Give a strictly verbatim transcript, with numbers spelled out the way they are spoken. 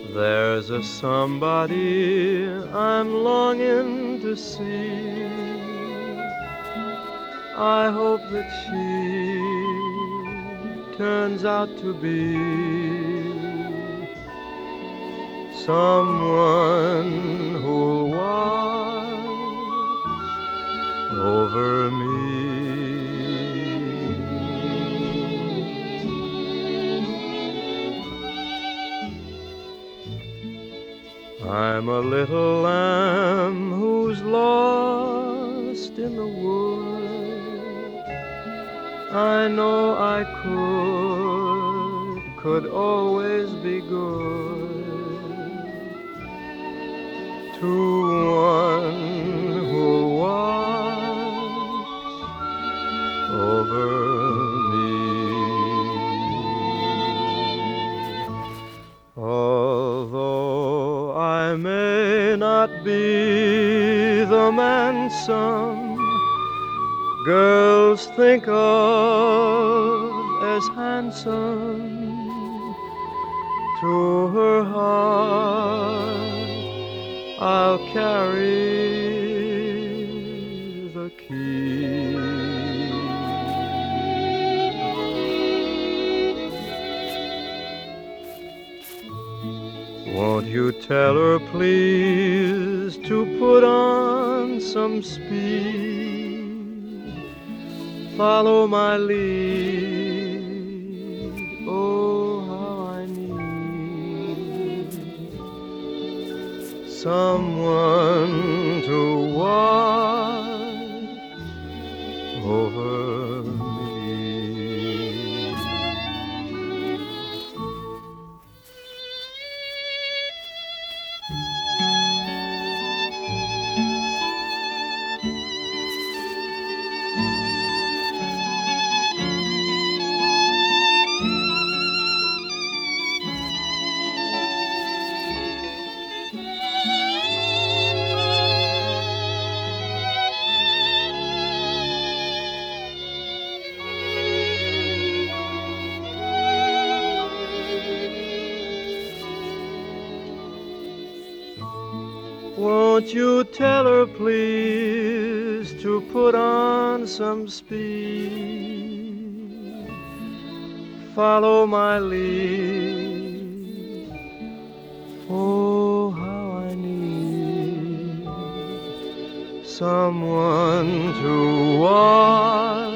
There's a somebody I'm longing to see. I hope that she turns out to be someone who'll watch over me. I'm a little lamb who's lost in the wood. I know I could, could always be good to one who'll watch over me. Although I may not be the man some girls think of as handsome, to her heart I'll carry the key. Won't you tell her please to put on some speed, follow my lead, oh how I need someone to watch over me. Won't you tell her please to put on some speed, follow my lead, oh how I need someone to watch